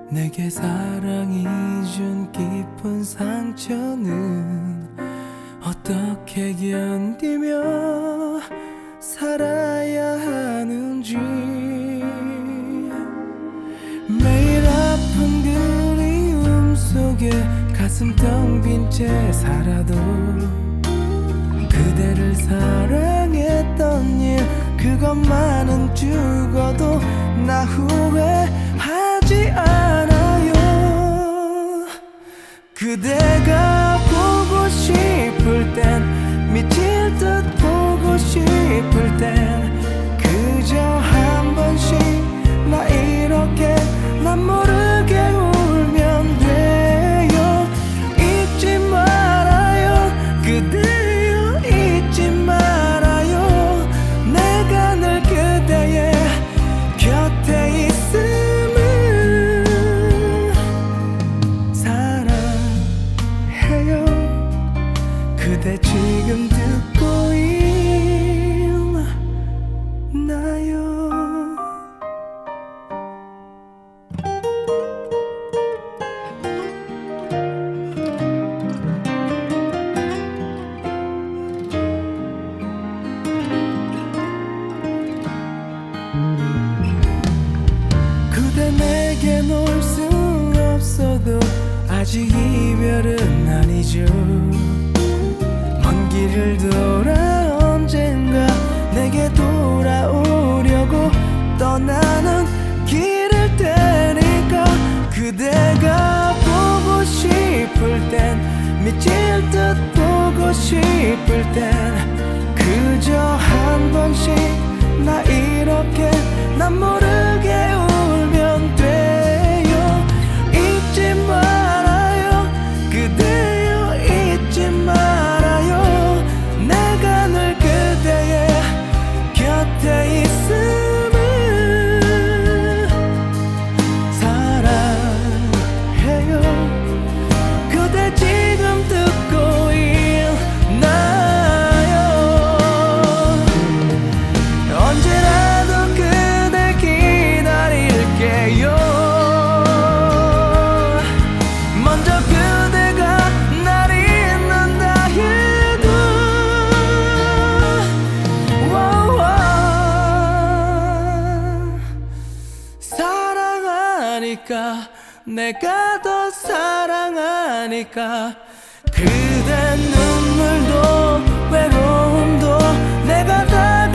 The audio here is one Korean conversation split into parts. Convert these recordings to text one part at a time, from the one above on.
내게 사랑이 준 깊은 상처는 어떻게 견디며 살아야 하는지, 매일 아픈 그리움 속에 가슴 텅 빈 채 살아도 그대를 사랑했던 일 그것만은 죽어도 나 후회하지 않아요. 그대가 보고 싶을 땐 미칠 듯 보고 싶을 땐 그저 한 번씩 나 이렇게 난 모르게 울면 돼요. 잊지 말아요 그대여, 잊지 말아요. 내가 늘 그대의 곁에 있음을 사랑해요. 그대 지금 듣고 있나요? 그대 내겐 올 수 없어도 아직 이별은 아니죠. 먼 길을 돌아 언젠가 내게 돌아오려고 떠나는 길을 테니까 그대가 보고 싶을 땐 미칠 듯 보고 싶을 땐 그저 한 번씩 나 이렇게 난 모르게 울면 돼요. 잊지 말아요 그대여, 잊지 말아요. 내가 늘 그대의 곁에 있음을 사랑해요. 그대 지금 듣고 있나요? 언제라도 그댈 기다릴게요. 먼저 그대가 날 잊는다 해도 사랑하니까 내가 더 사랑하니까 그대 눈물도 외로움도 내가 다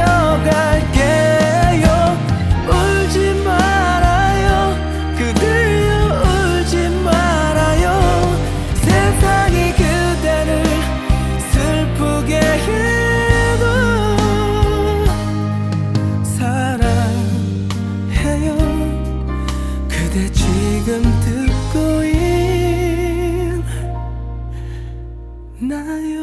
가져갈게요. 울지 말아요 그대여, 울지 말아요. 세상이 그대를 슬프게 해도 사랑해요. 그대 지금 듣고 있나요?